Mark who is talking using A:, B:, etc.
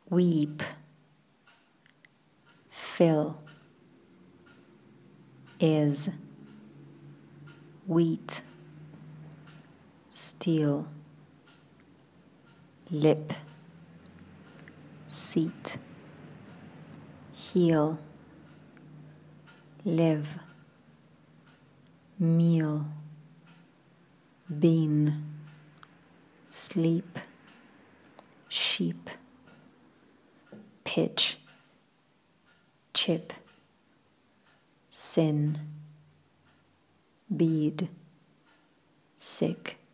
A: weep, fill, is, wheat, steel, lip, seat, heel, live, meal, bean, sleep, sheep, pitch, chip, sin, bead, sick,